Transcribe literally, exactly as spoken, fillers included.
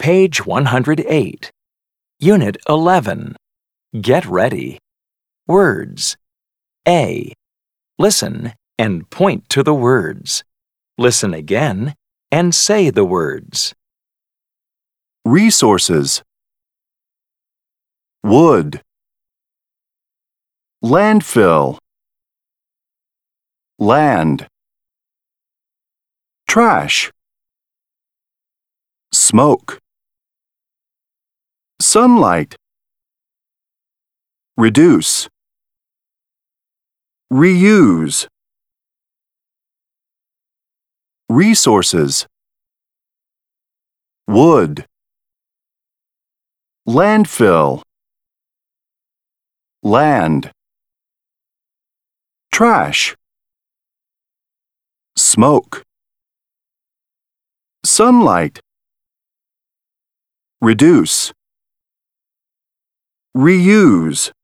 Page one hundred eight. Unit eleven. Get ready. Words. A. Listen and point to the words. Listen again and say the words. Resources. Wood. Landfill. Land. Trash. Smoke. Sunlight. Reduce. Reuse. Resources. Wood. Landfill. Land. Trash. Smoke. Sunlight. Reduce. Reuse.